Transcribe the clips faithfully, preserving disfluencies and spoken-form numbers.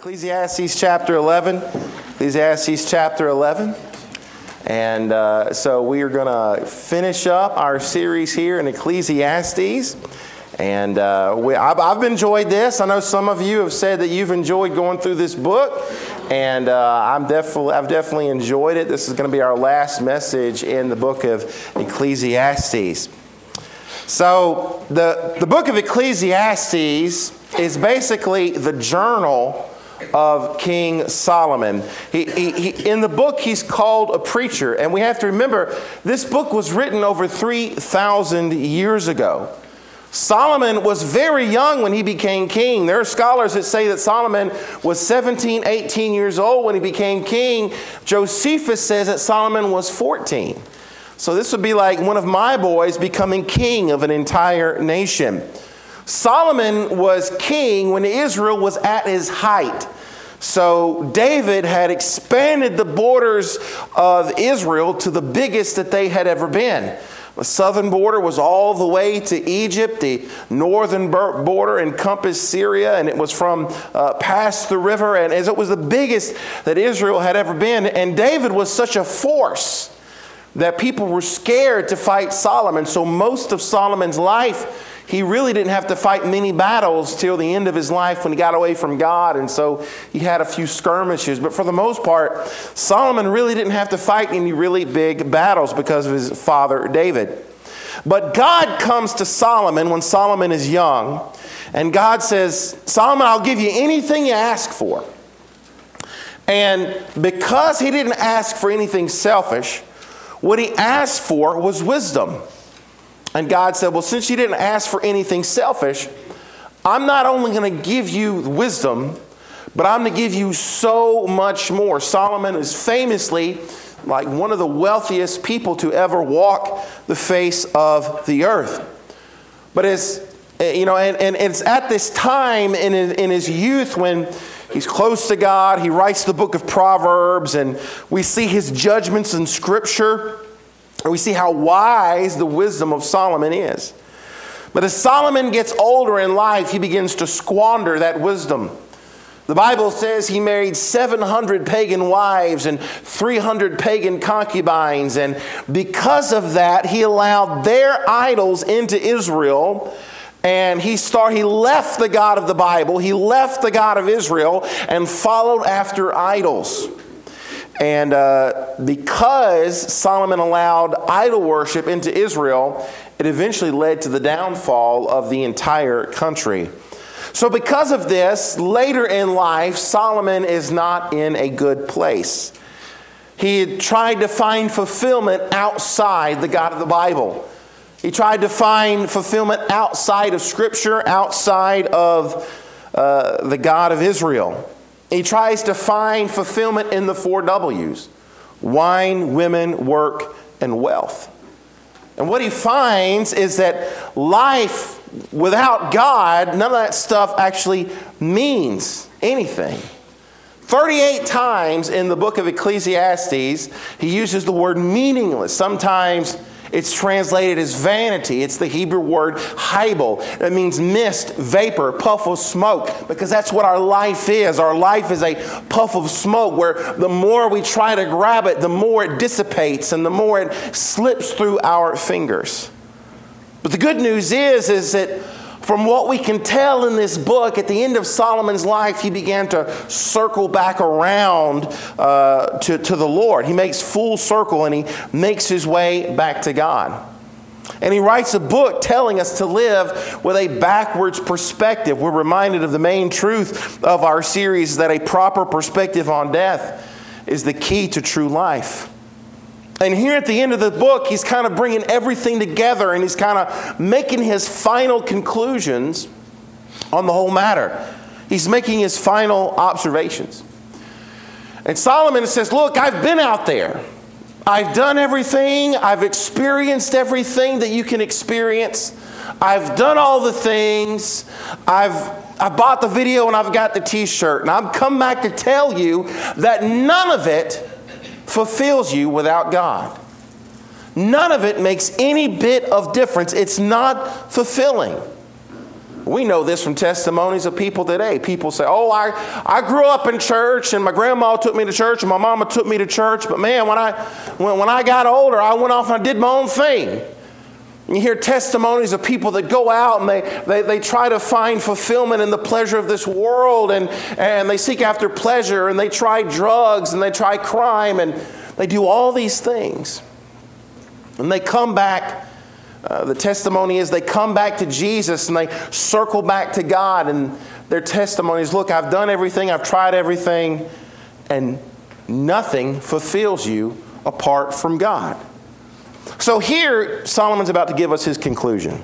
Ecclesiastes chapter eleven. Ecclesiastes chapter eleven. And uh, so we are going to finish up our series here in Ecclesiastes. And uh, we, I've, I've enjoyed this. I know some of you have said that you've enjoyed going through this book. And uh, I'm definitely, I've definitely enjoyed it. This is going to be our last message in the book of Ecclesiastes. So the, the book of Ecclesiastes is basically the journal of King Solomon. He, he, he, in the book, he's called a preacher. And we have to remember, this book was written over three thousand years ago. Solomon was very young when he became king. There are scholars that say that Solomon was seventeen, eighteen years old when he became king. Josephus says that Solomon was fourteen. So this would be like one of my boys becoming king of an entire nation. Solomon was king when Israel was at his height. So David had expanded the borders of Israel to the biggest that they had ever been. The southern border was all the way to Egypt. The northern border encompassed Syria, and it was from uh, past the river, and as it was the biggest that Israel had ever been. And David was such a force that people were scared to fight Solomon. So most of Solomon's life, he really didn't have to fight many battles till the end of his life when he got away from God. And so he had a few skirmishes. But for the most part, Solomon really didn't have to fight any really big battles because of his father David. But God comes to Solomon when Solomon is young. And God says, Solomon, I'll give you anything you ask for. And because he didn't ask for anything selfish, what he asked for was wisdom. And God said, well, since you didn't ask for anything selfish, I'm not only going to give you wisdom, but I'm going to give you so much more. Solomon is famously like one of the wealthiest people to ever walk the face of the earth. But as you know, and, and it's at this time in his, in his youth when he's close to God, he writes the book of Proverbs, and we see his judgments in Scripture. And we see how wise the wisdom of Solomon is. But as Solomon gets older in life, he begins to squander that wisdom. The Bible says he married seven hundred pagan wives and three hundred pagan concubines. And because of that, he allowed their idols into Israel. And he start, he left the God of the Bible. He left the God of Israel and followed after idols. And uh, because Solomon allowed idol worship into Israel, it eventually led to the downfall of the entire country. So because of this, later in life, Solomon is not in a good place. He had tried to find fulfillment outside the God of the Bible. He tried to find fulfillment outside of Scripture, outside of uh, the God of Israel. He tries to find fulfillment in the four W's: wine, women, work, and wealth. And what he finds is that life without God, none of that stuff actually means anything. thirty-eight times in the book of Ecclesiastes, he uses the word meaningless. Sometimes it's translated as vanity. It's the Hebrew word hybel. That means mist, vapor, puff of smoke, because that's what our life is. Our life is a puff of smoke where the more we try to grab it, the more it dissipates and the more it slips through our fingers. But the good news is, is that from what we can tell in this book, at the end of Solomon's life, he began to circle back around uh, to, to the Lord. He makes full circle and he makes his way back to God. And he writes a book telling us to live with a backwards perspective. We're reminded of the main truth of our series, that a proper perspective on death is the key to true life. And here at the end of the book, he's kind of bringing everything together and he's kind of making his final conclusions on the whole matter. He's making his final observations. And Solomon says, look, I've been out there. I've done everything. I've experienced everything that you can experience. I've done all the things. I've I bought the video and I've got the t-shirt. And I've come back to tell you that none of it fulfills you without God. None of it makes any bit of difference. It's not fulfilling. We know this from testimonies of people today. People say, oh, I, I grew up in church, and my grandma took me to church, and my mama took me to church, but man, when I, when, when I got older, I went off and I did my own thing. And you hear testimonies of people that go out and they, they, they try to find fulfillment in the pleasure of this world, and, and they seek after pleasure, and they try drugs, and they try crime, and they do all these things. And they come back, uh, the testimony is they come back to Jesus, and they circle back to God, and their testimony is, look, I've done everything, I've tried everything, and nothing fulfills you apart from God. So here, Solomon's about to give us his conclusion.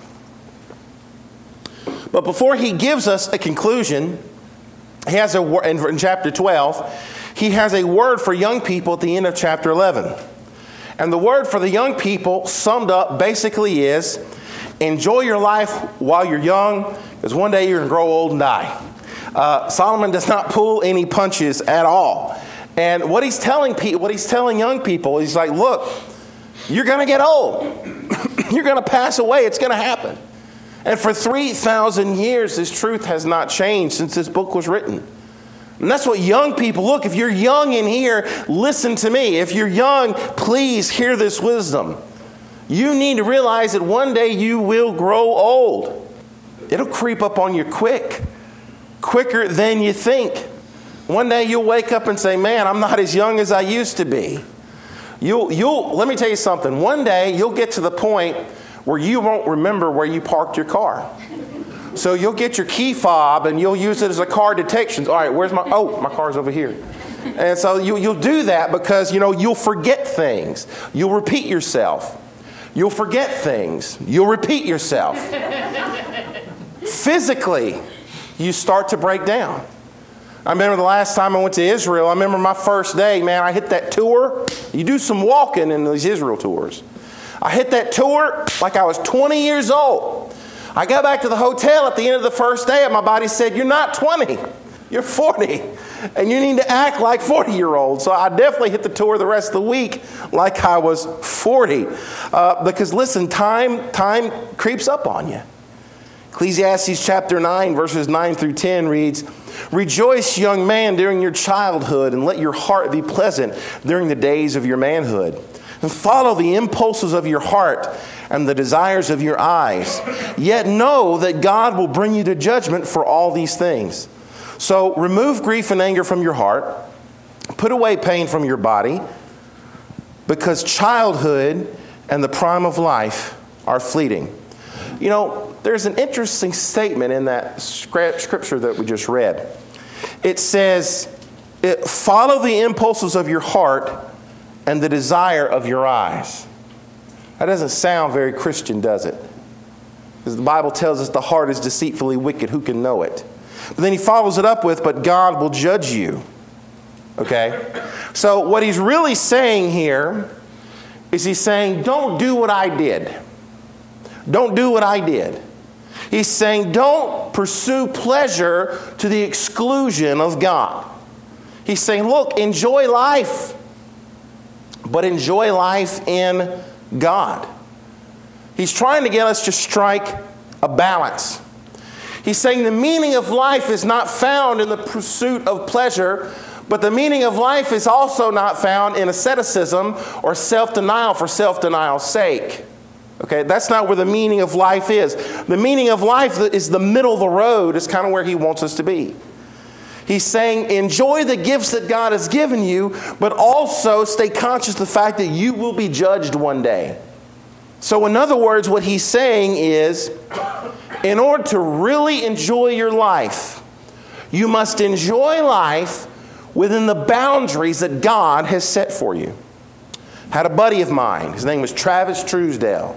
But before he gives us a conclusion, he has a word in chapter twelve, he has a word for young people at the end of chapter eleven. And the word for the young people summed up basically is, enjoy your life while you're young, because one day you're going to grow old and die. Uh, Solomon does not pull any punches at all. And what he's telling people, what he's telling young people, he's like, look, you're going to get old. You're going to pass away. It's going to happen. And for three thousand years, this truth has not changed since this book was written. And that's what young people, look, if you're young in here, listen to me. If you're young, please hear this wisdom. You need to realize that one day you will grow old. It'll creep up on you quick, quicker than you think. One day you'll wake up and say, man, I'm not as young as I used to be. You'll, you'll, let me tell you something. One day you'll get to the point where you won't remember where you parked your car. So you'll get your key fob and you'll use it as a car detection. All right, where's my, oh, my car's over here. And so you, you'll do that because, you know, you'll forget things. You'll repeat yourself. You'll forget things. You'll repeat yourself. Physically, you start to break down. I remember the last time I went to Israel, I remember my first day, man, I hit that tour. You do some walking in these Israel tours. I hit that tour like I was twenty years old. I got back to the hotel at the end of the first day, and my body said, you're not twenty, you're forty, and you need to act like forty-year-olds. So I definitely hit the tour the rest of the week like I was forty. Uh, because listen, time, time creeps up on you. Ecclesiastes chapter nine, verses nine through ten reads, rejoice, young man, during your childhood, and let your heart be pleasant during the days of your manhood. And follow the impulses of your heart and the desires of your eyes. Yet know that God will bring you to judgment for all these things. So remove grief and anger from your heart. Put away pain from your body, because childhood and the prime of life are fleeting. You know, there's an interesting statement in that scripture that we just read. It says, follow the impulses of your heart and the desire of your eyes. That doesn't sound very Christian, does it? Because the Bible tells us the heart is deceitfully wicked. Who can know it? But then he follows it up with, but God will judge you. Okay? So what he's really saying here is he's saying, don't do what I did. Don't do what I did. He's saying, don't pursue pleasure to the exclusion of God. He's saying, look, enjoy life, but enjoy life in God. He's trying to get us to strike a balance. He's saying the meaning of life is not found in the pursuit of pleasure, but the meaning of life is also not found in asceticism or self-denial for self-denial's sake. Okay, that's not where the meaning of life is. The meaning of life is the middle of the road, is kind of where he wants us to be. He's saying, enjoy the gifts that God has given you, but also stay conscious of the fact that you will be judged one day. So in other words, what he's saying is, in order to really enjoy your life, you must enjoy life within the boundaries that God has set for you. I had a buddy of mine. His name was Travis Truesdale.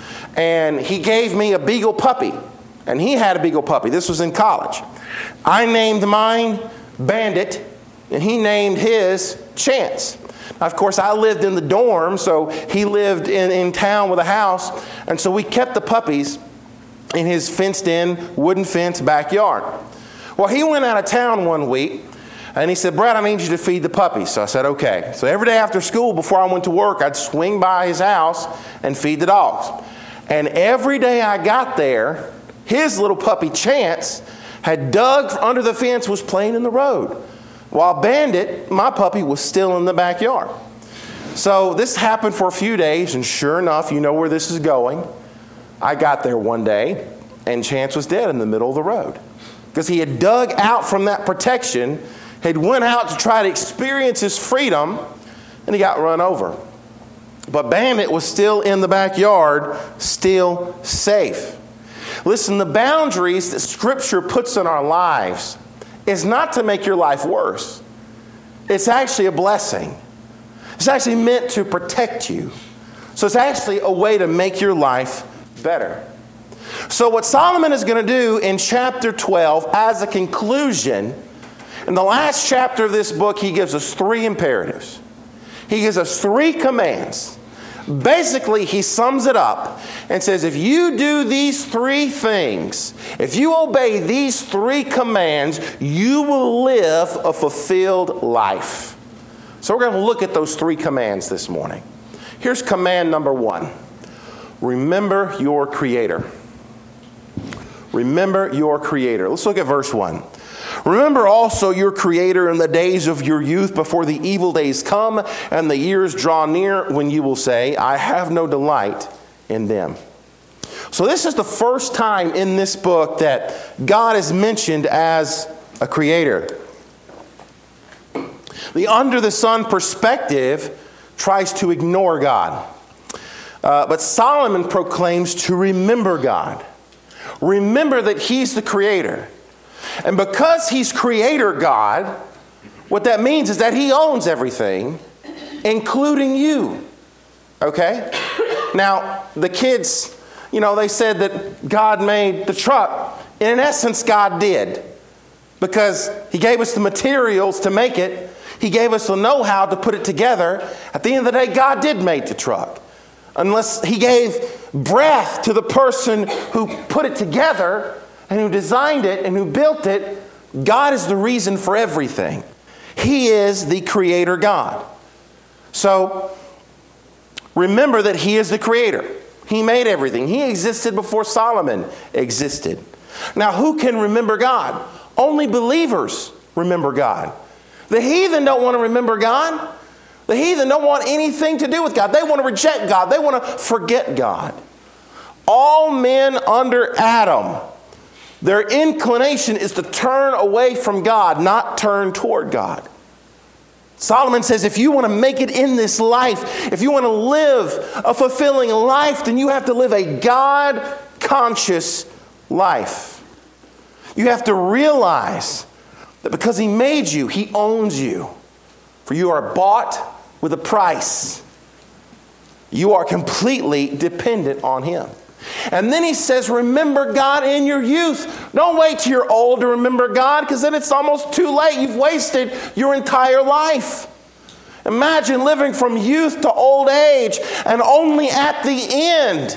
And he gave me a beagle puppy. And he had a beagle puppy. This was in college. I named mine Bandit, and he named his Chance. Now, of course, I lived in the dorm, so he lived in, in town with a house. And so we kept the puppies in his fenced-in, wooden fence backyard. Well, he went out of town one week, and he said, Brad, I need you to feed the puppies. So I said, okay. So every day after school, before I went to work, I'd swing by his house and feed the dogs. And every day I got there, his little puppy Chance had dug under the fence, was playing in the road, while Bandit, my puppy, was still in the backyard. So this happened for a few days, and sure enough, you know where this is going. I got there one day, and Chance was dead in the middle of the road, because he had dug out from that protection, had went out to try to experience his freedom, and he got run over. But Bandit was still in the backyard, still safe. Listen, the boundaries that Scripture puts in our lives is not to make your life worse. It's actually a blessing. It's actually meant to protect you. So it's actually a way to make your life better. So what Solomon is going to do in chapter twelve, as a conclusion, in the last chapter of this book, he gives us three imperatives. He gives us three commands. Basically, he sums it up and says, if you do these three things, if you obey these three commands, you will live a fulfilled life. So we're going to look at those three commands this morning. Here's command number one. Remember your Creator. Remember your Creator. Let's look at verse one. Remember also your Creator in the days of your youth, before the evil days come and the years draw near, when you will say, I have no delight in them. So this is the first time in this book that God is mentioned as a creator. The under the sun perspective tries to ignore God. Uh, but Solomon proclaims to remember God. Remember that He's the creator. And because He's creator God, what that means is that He owns everything, including you. Okay? Now, the kids, you know, they said that God made the truck. In essence, God did. Because He gave us the materials to make it. He gave us the know-how to put it together. At the end of the day, God did make the truck. Unless He gave breath to the person who put it together and who designed it and who built it, God is the reason for everything. He is the creator God. So, remember that He is the creator. He made everything. He existed before Solomon existed. Now, who can remember God? Only believers remember God. The heathen don't want to remember God. The heathen don't want anything to do with God. They want to reject God. They want to forget God. All men under Adam, their inclination is to turn away from God, not turn toward God. Solomon says if you want to make it in this life, if you want to live a fulfilling life, then you have to live a God-conscious life. You have to realize that because He made you, He owns you. For you are bought with a price. You are completely dependent on Him. And then he says, remember God in your youth. Don't wait till you're old to remember God, because then it's almost too late. You've wasted your entire life. Imagine living from youth to old age, and only at the end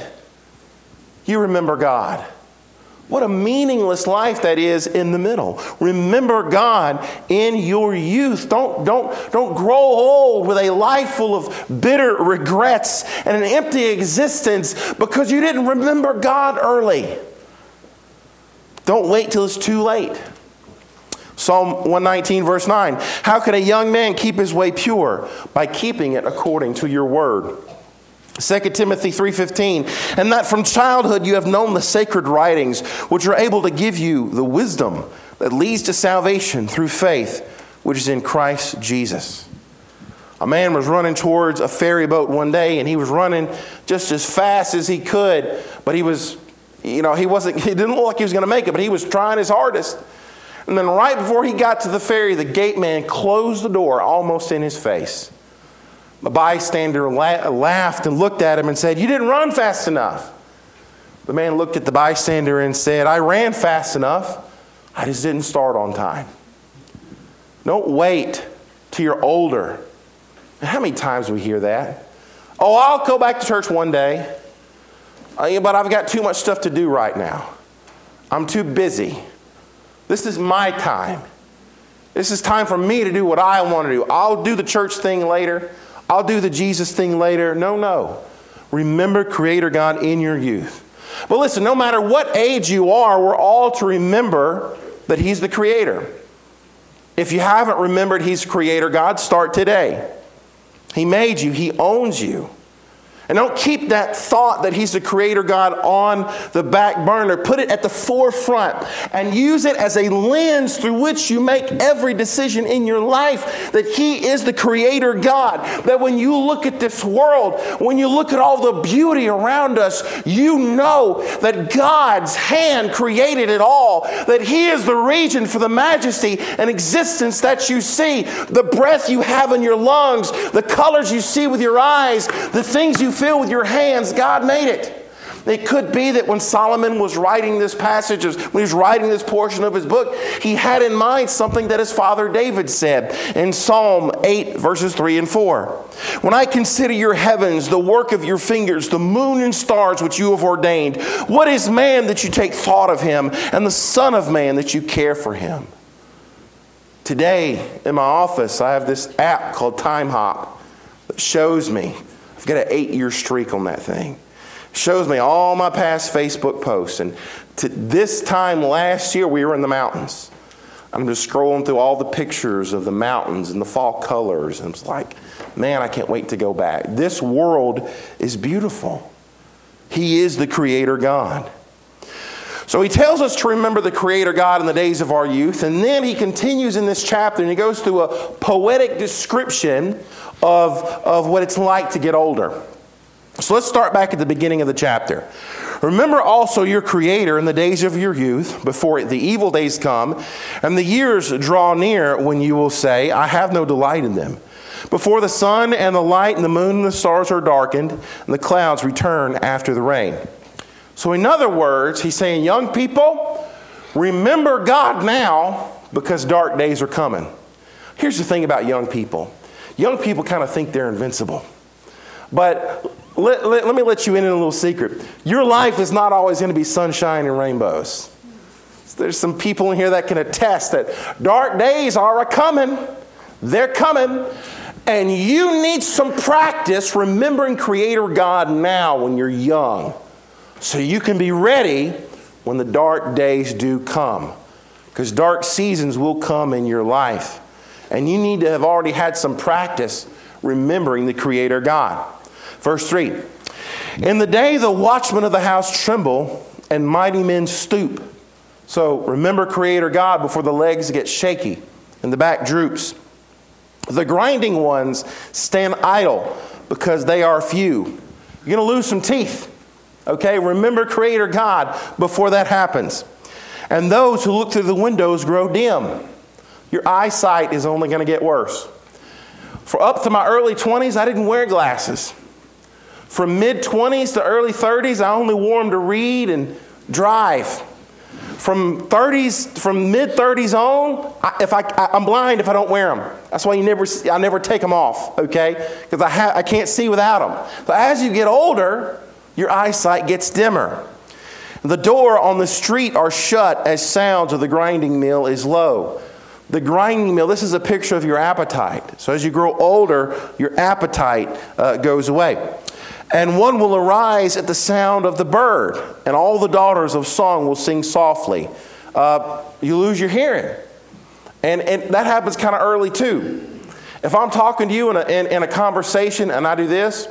you remember God. What a meaningless life that is in the middle. Remember God in your youth. Don't, don't, don't grow old with a life full of bitter regrets and an empty existence because you didn't remember God early. Don't wait till it's too late. Psalm one nineteen verse nine. How can a young man keep his way pure? By keeping it according to your word. Second Timothy three fifteen, and that from childhood you have known the sacred writings, which are able to give you the wisdom that leads to salvation through faith, which is in Christ Jesus. A man was running towards a ferry boat one day, and he was running just as fast as he could, but he was, you know, he wasn't, he didn't look like he was going to make it, but he was trying his hardest. And then right before he got to the ferry, the gate man closed the door almost in his face. A bystander la- laughed and looked at him and said, "You didn't run fast enough." The man looked at the bystander and said, "I ran fast enough. I just didn't start on time." Don't wait till you're older. And how many times we hear that? "Oh, I'll go back to church one day, uh, but I've got too much stuff to do right now. I'm too busy. This is my time. This is time for me to do what I want to do. I'll do the church thing later. I'll do the Jesus thing later." No, no. Remember Creator God in your youth. But listen, no matter what age you are, we're all to remember that He's the Creator. If you haven't remembered He's Creator God, start today. He made you. He owns you. And don't keep that thought that He's the Creator God on the back burner. Put it at the forefront and use it as a lens through which you make every decision in your life, that He is the Creator God. That when you look at this world, when you look at all the beauty around us, you know that God's hand created it all. That He is the reason for the majesty and existence that you see. The breath you have in your lungs, the colors you see with your eyes, the things you feel with your hands, God made it. It could be that when Solomon was writing this passage, when he was writing this portion of his book, he had in mind something that his father David said in Psalm eight, verses three and four. When I consider your heavens, the work of your fingers, the moon and stars which you have ordained, what is man that you take thought of him, and the son of man that you care for him? Today in my office, I have this app called Time Hop that shows me, I've got an eight-year streak on that thing. It shows me all my past Facebook posts. And to this time last year, we were in the mountains. I'm just scrolling through all the pictures of the mountains and the fall colors. And it's like, man, I can't wait to go back. This world is beautiful. He is the Creator God. So he tells us to remember the Creator God in the days of our youth. And then he continues in this chapter and he goes through a poetic description of, of what it's like to get older. So let's start back at the beginning of the chapter. Remember also your Creator in the days of your youth, before the evil days come, and the years draw near when you will say, I have no delight in them. Before the sun and the light and the moon and the stars are darkened, and the clouds return after the rain. So in other words, he's saying, young people, remember God now because dark days are coming. Here's the thing about young people. Young people kind of think they're invincible. But let, let, let me let you in on a little secret. Your life is not always going to be sunshine and rainbows. There's some people in here that can attest that dark days are a-coming. They're coming. And you need some practice remembering Creator God now when you're young, so you can be ready when the dark days do come. Because dark seasons will come in your life. And you need to have already had some practice remembering the Creator God. Verse three. In the day the watchmen of the house tremble, and mighty men stoop. So remember Creator God before the legs get shaky and the back droops. The grinding ones stand idle because they are few. You're going to lose some teeth. Okay, remember Creator God before that happens. And those who look through the windows grow dim. Your eyesight is only going to get worse. For up to my early twenties, I didn't wear glasses. From mid-twenties to early thirties, I only wore them to read and drive. From thirties, from mid-thirties on, I, if I, I, I'm blind if I don't wear them. That's why you never, I never take them off, okay? Because I, ha, I can't see without them. But as you get older, your eyesight gets dimmer. The door on the street are shut as sounds of the grinding mill is low. The grinding mill, this is a picture of your appetite. So as you grow older, your appetite uh, goes away. And one will arise at the sound of the bird, and all the daughters of song will sing softly. Uh, you lose your hearing. And, and that happens kind of early too. If I'm talking to you in a, in, in a conversation and I do this,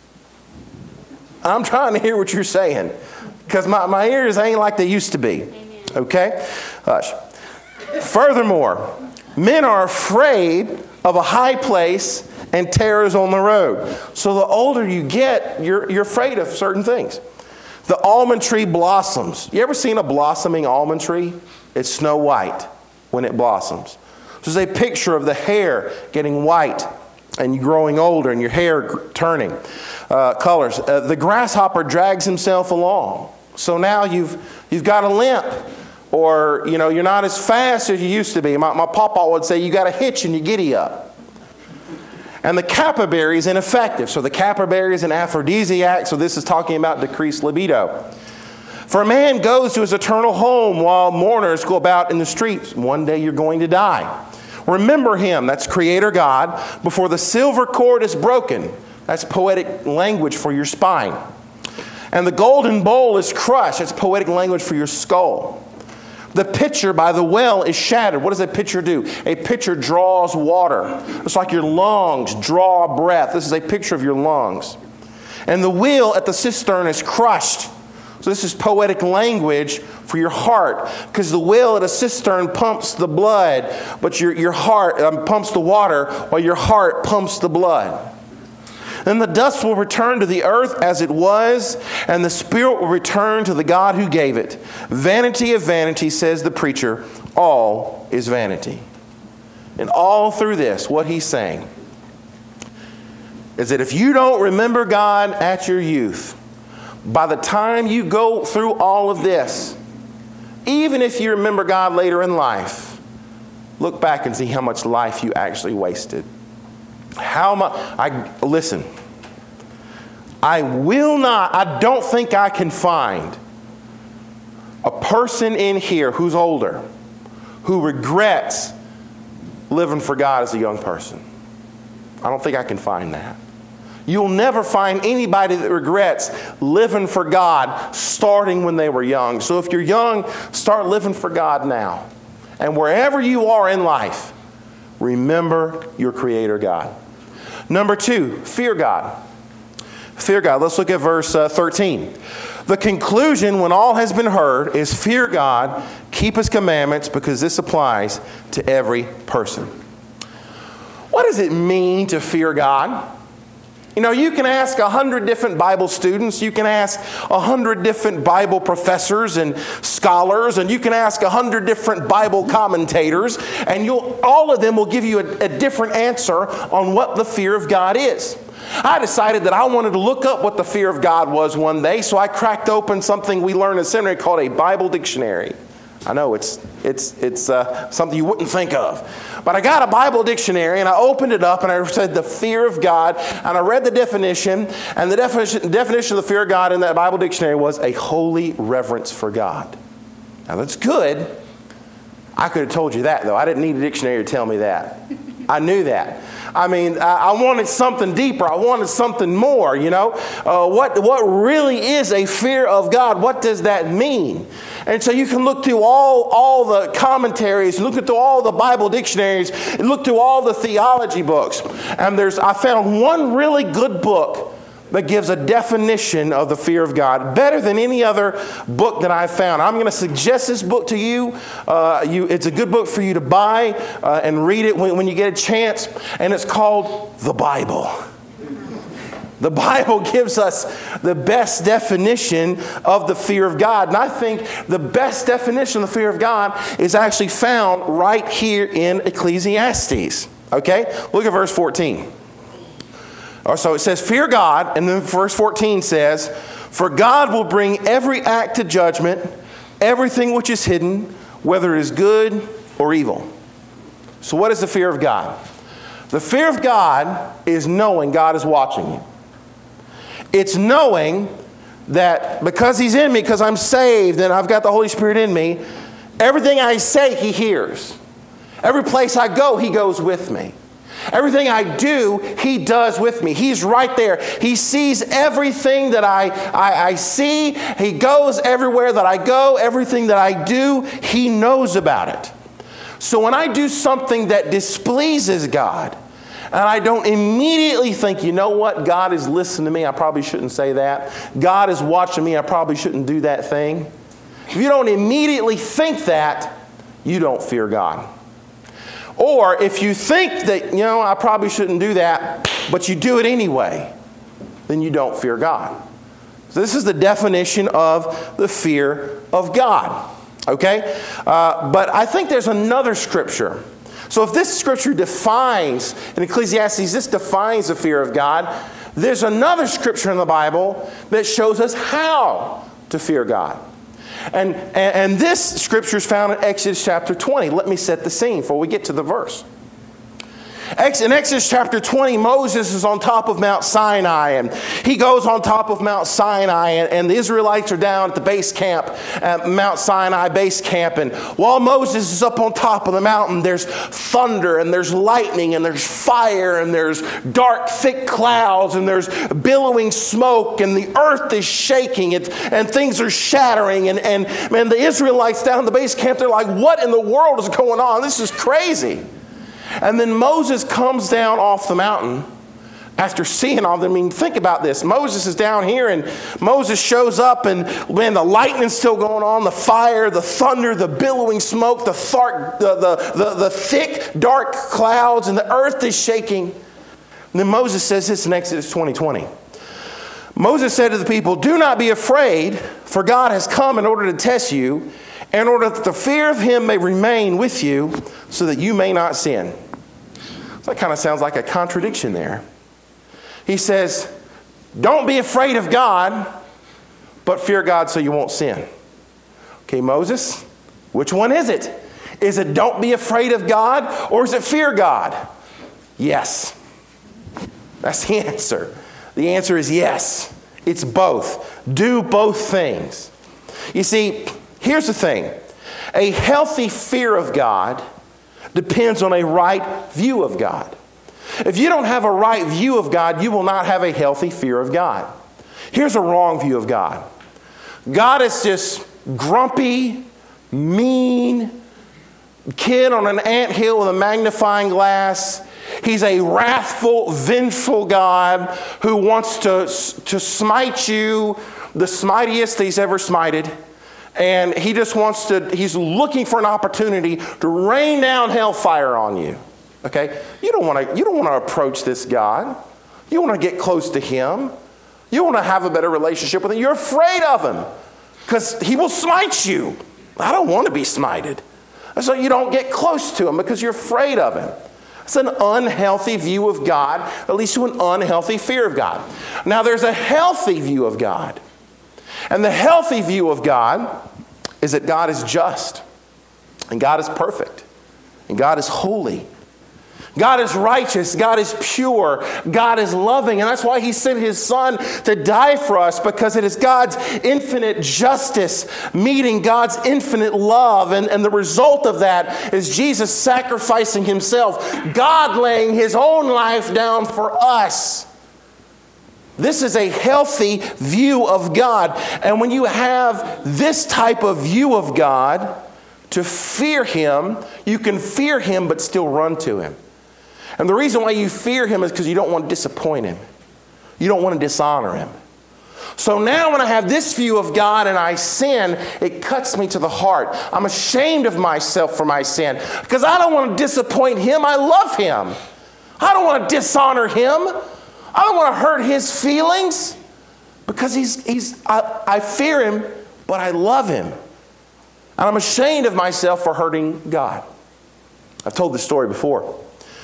I'm trying to hear what you're saying. Because my, my ears ain't like they used to be. Amen. Okay? Hush. Furthermore, men are afraid of a high place and terrors on the road. So the older you get, you're, you're afraid of certain things. The almond tree blossoms. You ever seen a blossoming almond tree? It's snow white when it blossoms. This is a picture of the hair getting white and you growing older and your hair turning uh, colors. Uh, the grasshopper drags himself along. So now you've, you've got a limp. Or, you know, you're not as fast as you used to be. My, my papa would say, you got a hitch and you giddy up. And the capaberry is ineffective. So the capaberry is an aphrodisiac. So this is talking about decreased libido. For a man goes to his eternal home while mourners go about in the streets. One day you're going to die. Remember him, that's Creator God, before the silver cord is broken. That's poetic language for your spine. And the golden bowl is crushed. It's poetic language for your skull. The pitcher by the well is shattered. What does a pitcher do? A pitcher draws water. It's like your lungs draw breath. This is a picture of your lungs. And the wheel at the cistern is crushed. So this is poetic language for your heart, because the wheel at a cistern pumps the blood, but your, your heart um, pumps the water while your heart pumps the blood. Then the dust will return to the earth as it was, and the spirit will return to the God who gave it. Vanity of vanity, says the preacher, all is vanity. And all through this, what he's saying is that if you don't remember God at your youth, by the time you go through all of this, even if you remember God later in life, look back and see how much life you actually wasted. How much, I, listen, I will not, I don't think I can find a person in here who's older who regrets living for God as a young person. I don't think I can find that. You'll never find anybody that regrets living for God starting when they were young. So if you're young, start living for God now. And wherever you are in life, remember your Creator God. Number two, fear God. Fear God. Let's look at verse uh, thirteen. The conclusion, when all has been heard, is fear God, keep His commandments, because this applies to every person. What does it mean to fear God? You know, you can ask a hundred different Bible students, you can ask a hundred different Bible professors and scholars, and you can ask a hundred different Bible commentators, and you'll, all of them will give you a, a different answer on what the fear of God is. I decided that I wanted to look up what the fear of God was one day, so I cracked open something we learned in seminary called a Bible dictionary. I know it's it's it's uh, something you wouldn't think of. But I got a Bible dictionary and I opened it up and I said the fear of God, and I read the definition, and the definition, definition of the fear of God in that Bible dictionary was a holy reverence for God. Now that's good. I could have told you that though. I didn't need a dictionary to tell me that. I knew that. I mean, I wanted something deeper. I wanted something more, you know. Uh, what, what really is a fear of God? What does that mean? And so you can look through all, all the commentaries, look through all the Bible dictionaries, and look through all the theology books. And there's, I found one really good book that gives a definition of the fear of God, better than any other book that I've found. I'm going to suggest this book to you. Uh, you it's a good book for you to buy uh, and read it when, when you get a chance. And it's called the Bible. The Bible gives us the best definition of the fear of God. And I think the best definition of the fear of God is actually found right here in Ecclesiastes. Okay? Look at verse fourteen. Or so it says, fear God, and then verse fourteen says, for God will bring every act to judgment, everything which is hidden, whether it is good or evil. So what is the fear of God? The fear of God is knowing God is watching you. It's knowing that because He's in me, because I'm saved and I've got the Holy Spirit in me, everything I say He hears. Every place I go, He goes with me. Everything I do, He does with me. He's right there. He sees everything that I, I, I see. He goes everywhere that I go. Everything that I do, He knows about it. So when I do something that displeases God, and I don't immediately think, you know what, God is listening to me, I probably shouldn't say that. God is watching me, I probably shouldn't do that thing. If you don't immediately think that, you don't fear God. Or if you think that, you know, I probably shouldn't do that, but you do it anyway, then you don't fear God. So this is the definition of the fear of God. Okay? Uh, but I think there's another scripture. So if this scripture defines, in Ecclesiastes, this defines the fear of God, there's another scripture in the Bible that shows us how to fear God. And, and, and this scripture is found in Exodus chapter twenty. Let me set the scene before we get to the verse. In Exodus chapter twenty, Moses is on top of Mount Sinai, and he goes on top of Mount Sinai, and, and the Israelites are down at the base camp, at Mount Sinai base camp, and while Moses is up on top of the mountain, there's thunder, and there's lightning, and there's fire, and there's dark, thick clouds, and there's billowing smoke, and the earth is shaking, and, and things are shattering, and, and man, the Israelites down at the base camp, they're like, what in the world is going on? This is crazy. And then Moses comes down off the mountain after seeing all that. I mean, think about this. Moses is down here, and Moses shows up, and man, the lightning's still going on, the fire, the thunder, the billowing smoke, the, thark, the, the, the, the thick, dark clouds, and the earth is shaking. And then Moses says this in Exodus twenty twenty. Moses said to the people, "Do not be afraid, for God has come in order to test you, in order that the fear of him may remain with you, so that you may not sin." So that kind of sounds like a contradiction there. He says, don't be afraid of God, but fear God so you won't sin. Okay, Moses, which one is it? Is it don't be afraid of God, or is it fear God? Yes. That's the answer. The answer is yes. It's both. Do both things. You see, here's the thing. A healthy fear of God depends on a right view of God. If you don't have a right view of God, you will not have a healthy fear of God. Here's a wrong view of God. God is this grumpy, mean kid on an anthill with a magnifying glass. He's a wrathful, vengeful God who wants to, to smite you, the smitiest he's ever smited. And he just wants to, he's looking for an opportunity to rain down hellfire on you. Okay? You don't want to, you don't want to approach this God. You want to get close to him. You want to have a better relationship with him. You're afraid of him because he will smite you. I don't want to be smited. So you don't get close to him because you're afraid of him. It's an unhealthy view of God, that leads to an unhealthy fear of God. Now there's a healthy view of God. And the healthy view of God is that God is just, and God is perfect, and God is holy. God is righteous, God is pure, God is loving, and that's why he sent his son to die for us, because it is God's infinite justice meeting God's infinite love, and, and the result of that is Jesus sacrificing himself, God laying his own life down for us. This is a healthy view of God. And when you have this type of view of God, to fear him, you can fear him but still run to him. And the reason why you fear him is because you don't want to disappoint him. You don't want to dishonor him. So now when I have this view of God and I sin, it cuts me to the heart. I'm ashamed of myself for my sin because I don't want to disappoint him. I love him. I don't want to dishonor him. I don't want to hurt his feelings because he's, he's, I, I fear him, but I love him. And I'm ashamed of myself for hurting God. I've told this story before.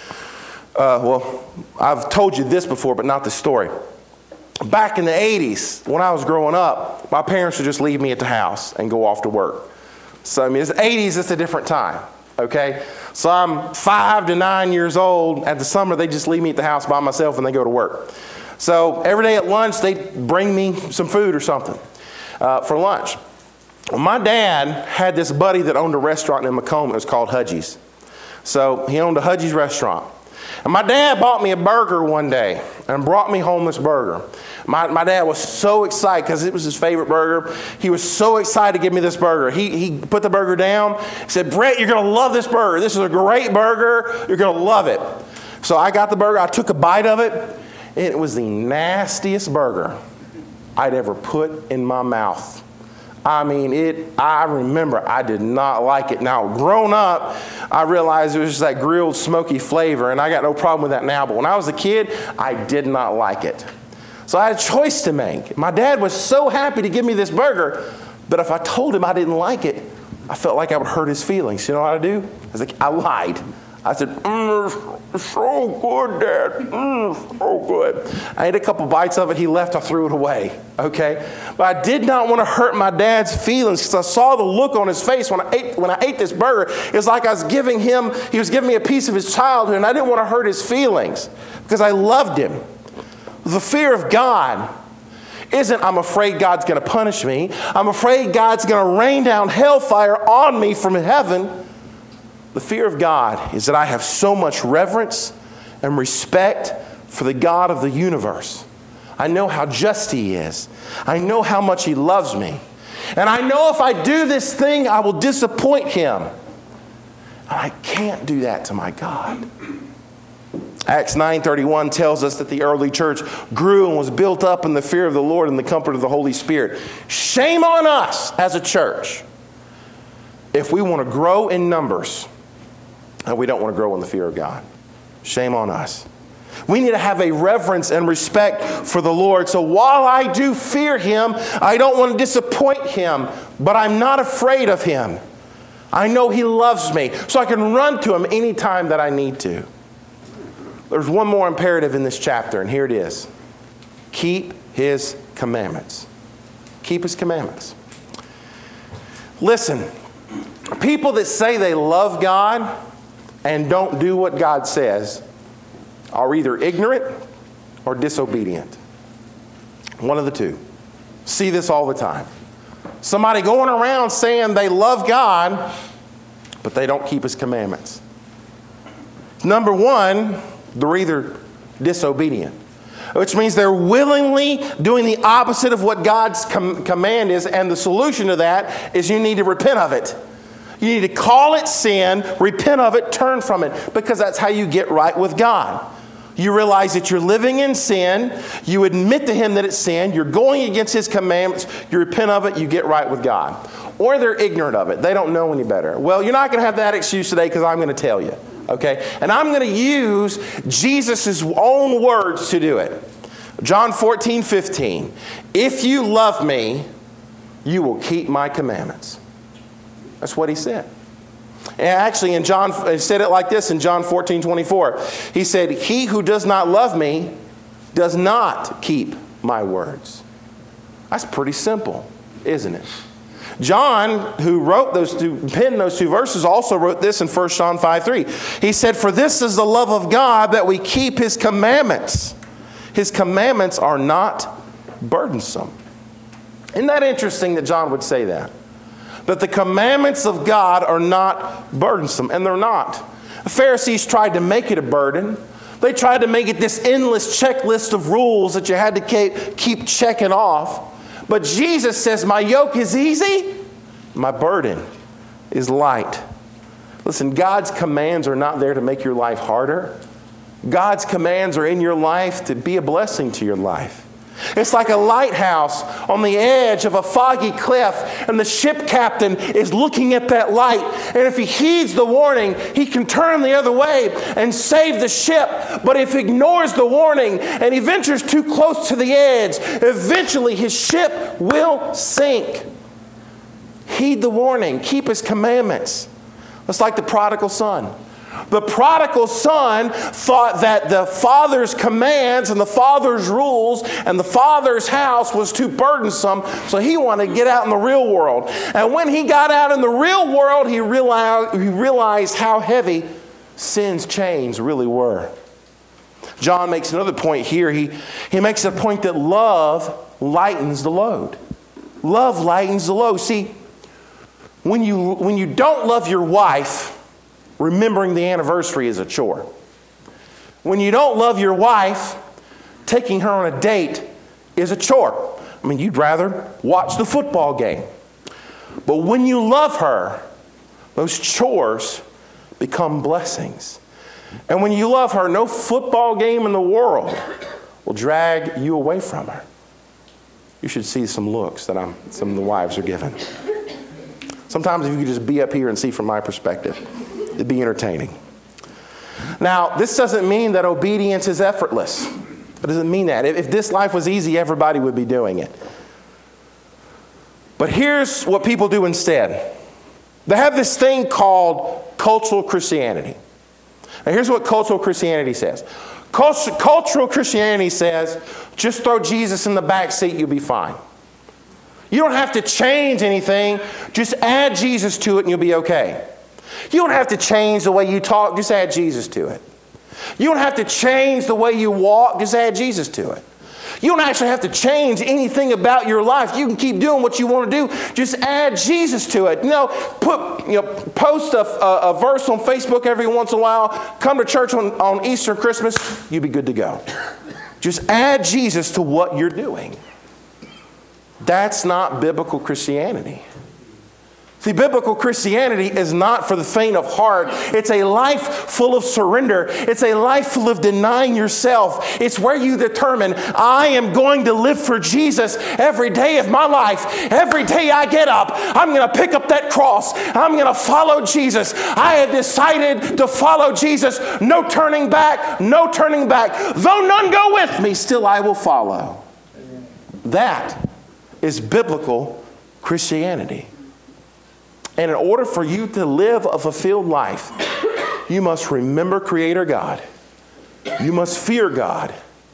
Uh, well, I've told you this before, but not the story. Back in the eighties, when I was growing up, my parents would just leave me at the house and go off to work. So, I mean, it's the eighties, it's a different time, okay? So I'm five to nine years old. At the summer, they just leave me at the house by myself and they go to work. So every day at lunch, they bring me some food or something uh, for lunch. Well, my dad had this buddy that owned a restaurant in Macomb. It was called Hudgy's. So he owned a Hudgy's restaurant. And my dad bought me a burger one day and brought me home this burger. My, my dad was so excited because it was his favorite burger. He was so excited to give me this burger. He, he put the burger down. He said, "Brett, you're going to love this burger. This is a great burger. You're going to love it." So I got the burger. I took a bite of it. And it was the nastiest burger I'd ever put in my mouth. I mean, it. I remember I did not like it. Now, grown up, I realized it was just that grilled, smoky flavor, and I got no problem with that now. But when I was a kid, I did not like it. So I had a choice to make. My dad was so happy to give me this burger, but if I told him I didn't like it, I felt like I would hurt his feelings. You know what I do? I was like, I lied. I said, mm, it's so good, Dad. Mm, so good. I ate a couple bites of it. He left. I threw it away. Okay? But I did not want to hurt my dad's feelings because I saw the look on his face when I ate when I ate this burger. It was like I was giving him, he was giving me a piece of his childhood, and I didn't want to hurt his feelings because I loved him. The fear of God isn't I'm afraid God's going to punish me. I'm afraid God's going to rain down hellfire on me from heaven. The fear of God is that I have so much reverence and respect for the God of the universe. I know how just He is. I know how much He loves me. And I know if I do this thing, I will disappoint Him. And I can't do that to my God. Acts nine thirty-one tells us that the early church grew and was built up in the fear of the Lord and the comfort of the Holy Spirit. Shame on us as a church if we want to grow in numbers and we don't want to grow in the fear of God. Shame on us. We need to have a reverence and respect for the Lord. So while I do fear Him, I don't want to disappoint Him, but I'm not afraid of Him. I know He loves me, so I can run to Him anytime that I need to. There's one more imperative in this chapter, and here it is. Keep His commandments. Keep His commandments. Listen, people that say they love God and don't do what God says are either ignorant or disobedient. One of the two. See this all the time. Somebody going around saying they love God, but they don't keep His commandments. Number one, they're either disobedient, which means they're willingly doing the opposite of what God's com- command is, and the solution to that is you need to repent of it. You need to call it sin, repent of it, turn from it, because that's how you get right with God. You realize that you're living in sin, you admit to Him that it's sin, you're going against His commandments, you repent of it, you get right with God. Or they're ignorant of it, they don't know any better. Well, you're not going to have that excuse today because I'm going to tell you. Okay? And I'm going to use Jesus' own words to do it. John fourteen fifteen. If you love me, you will keep my commandments. That's what He said. And actually, in John, He said it like this in John fourteen twenty-four. He said, he who does not love me does not keep my words. That's pretty simple, isn't it? John, who wrote those two, penned those two verses, also wrote this in First John five three. He said, for this is the love of God, that we keep His commandments. His commandments are not burdensome. Isn't that interesting that John would say that? That the commandments of God are not burdensome, and they're not. The Pharisees tried to make it a burden. They tried to make it this endless checklist of rules that you had to keep, keep checking off. But Jesus says, my yoke is easy, my burden is light. Listen, God's commands are not there to make your life harder. God's commands are in your life to be a blessing to your life. It's like a lighthouse on the edge of a foggy cliff, and the ship captain is looking at that light. And if he heeds the warning, he can turn the other way and save the ship. But if he ignores the warning and he ventures too close to the edge, eventually his ship will sink. Heed the warning. Keep His commandments. It's like the prodigal son. The prodigal son thought that the father's commands and the father's rules and the father's house was too burdensome, so he wanted to get out in the real world. And when he got out in the real world, he realized, he realized how heavy sin's chains really were. John makes another point here. He, he makes a point that love lightens the load. Love lightens the load. See, when you, when you don't love your wife, remembering the anniversary is a chore. When you don't love your wife, taking her on a date is a chore. I mean, you'd rather watch the football game. But when you love her, those chores become blessings. And when you love her, no football game in the world will drag you away from her. You should see some looks that I'm, some of the wives are giving. Sometimes if you could just be up here and see from my perspective, it'd be entertaining. Now, this doesn't mean that obedience is effortless. It doesn't mean that. If, if this life was easy, everybody would be doing it. But here's what people do instead. They have this thing called cultural Christianity. Now here's what cultural Christianity says. Cult- cultural Christianity says, just throw Jesus in the back seat, you'll be fine. You don't have to change anything. Just add Jesus to it and you'll be okay. You don't have to change the way you talk. Just add Jesus to it. You don't have to change the way you walk. Just add Jesus to it. You don't actually have to change anything about your life. You can keep doing what you want to do. Just add Jesus to it. You know, put, you know, post a, a, a verse on Facebook every once in a while. Come to church on, on Easter and Christmas. You'll be good to go. Just add Jesus to what you're doing. That's not biblical Christianity. See, biblical Christianity is not for the faint of heart. It's a life full of surrender. It's a life full of denying yourself. It's where you determine, I am going to live for Jesus every day of my life. Every day I get up, I'm going to pick up that cross. I'm going to follow Jesus. I have decided to follow Jesus. No turning back, no turning back. Though none go with me, still I will follow. That is biblical Christianity. And in order for you to live a fulfilled life, you must remember Creator God. You must fear God.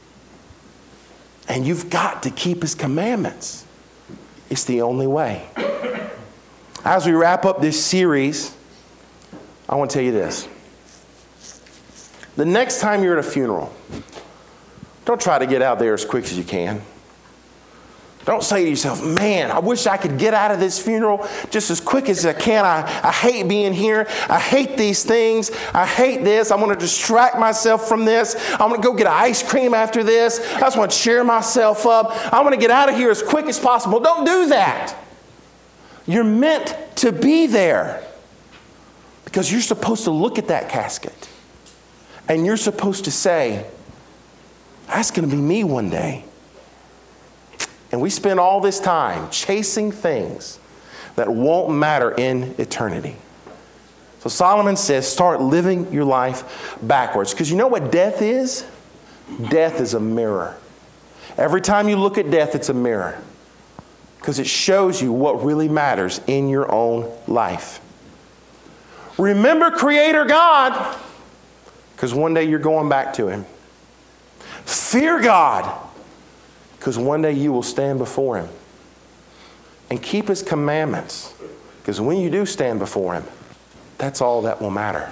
And you've got to keep His commandments. It's the only way. As we wrap up this series, I want to tell you this. The next time you're at a funeral, don't try to get out there as quick as you can. Don't say to yourself, man, I wish I could get out of this funeral just as quick as I can. I, I hate being here. I hate these things. I hate this. I want to distract myself from this. I want to go get ice cream after this. I just want to cheer myself up. I want to get out of here as quick as possible. Don't do that. You're meant to be there because you're supposed to look at that casket and you're supposed to say, that's going to be me one day. And we spend all this time chasing things that won't matter in eternity. So Solomon says, start living your life backwards. Because you know what death is? Death is a mirror. Every time you look at death, it's a mirror. Because it shows you what really matters in your own life. Remember Creator God, because one day you're going back to Him. Fear God, because one day you will stand before Him. And keep His commandments, because when you do stand before Him, that's all that will matter.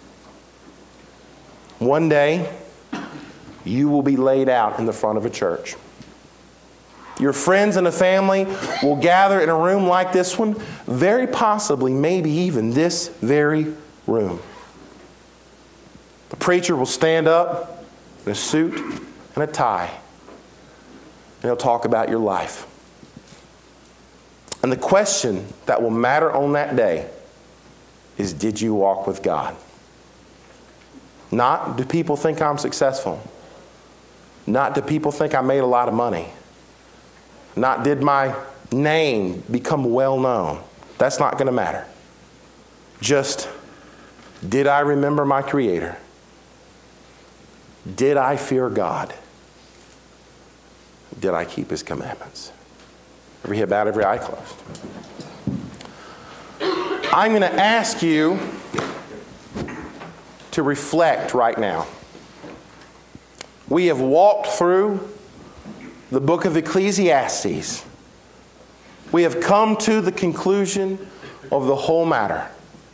One day, you will be laid out in the front of a church. Your friends and a family will gather in a room like this one, very possibly, maybe even this very room. The preacher will stand up in a suit and a tie. And he'll talk about your life. And the question that will matter on that day is, did you walk with God? Not, do people think I'm successful? Not, do people think I made a lot of money? Not, did my name become well known? That's not going to matter. Just, did I remember my Creator? Did I fear God? Did I keep His commandments? Every head bowed, every eye closed. I'm going to ask you to reflect right now. We have walked through the book of Ecclesiastes. We have come to the conclusion of the whole matter.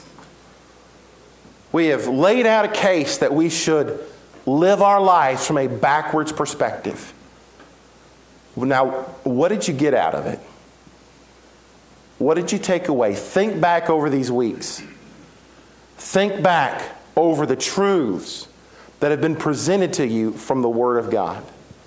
We have laid out a case that we should live our lives from a backwards perspective. Now, what did you get out of it? What did you take away? Think back over these weeks. Think back over the truths that have been presented to you from the Word of God.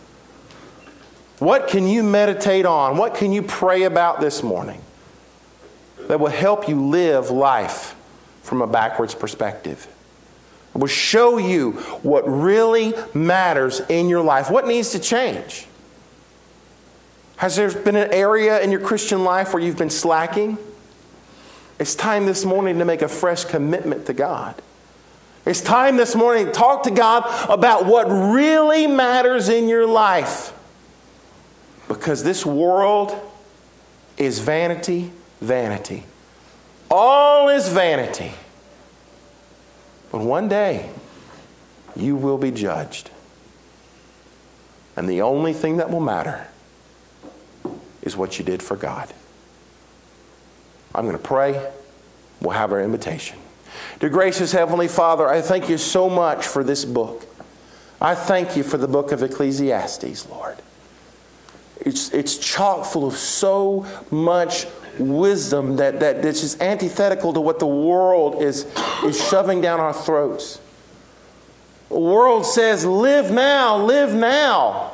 What can you meditate on? What can you pray about this morning that will help you live life from a backwards perspective? It will show you what really matters in your life. What needs to change? Has there been an area in your Christian life where you've been slacking? It's time this morning to make a fresh commitment to God. It's time this morning to talk to God about what really matters in your life. Because this world is vanity, vanity. All is vanity. But one day, you will be judged. And the only thing that will matter is what you did for God. I'm going to pray. We'll have our invitation. Dear gracious Heavenly Father, I thank you so much for this book. I thank you for the book of Ecclesiastes, Lord. It's, it's chock full of so much wisdom that, that that's just antithetical to what the world is, is shoving down our throats. The world says, live now, live now.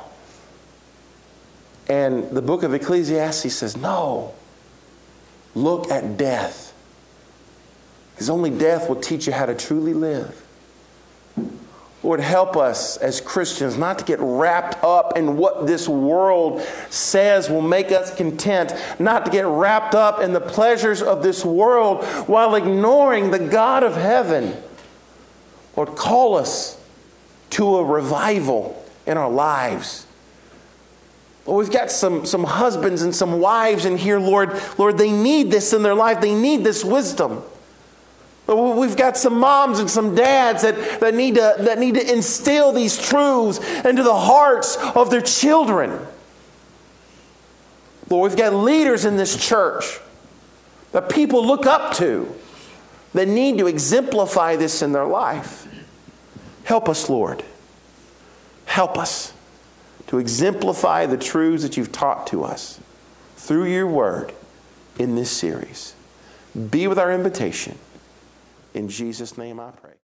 And the book of Ecclesiastes says, no, look at death. Because only death will teach you how to truly live. Lord, help us as Christians not to get wrapped up in what this world says will make us content, not to get wrapped up in the pleasures of this world while ignoring the God of heaven. Lord, call us to a revival in our lives. Lord, we've got some, some husbands and some wives in here, Lord. Lord, they need this in their life. They need this wisdom. We've got some moms and some dads that, that, need to, that need to instill these truths into the hearts of their children. Lord, we've got leaders in this church that people look up to that need to exemplify this in their life. Help us, Lord. Help us to exemplify the truths that you've taught to us through your word in this series. Be with our invitation. In Jesus' name I pray.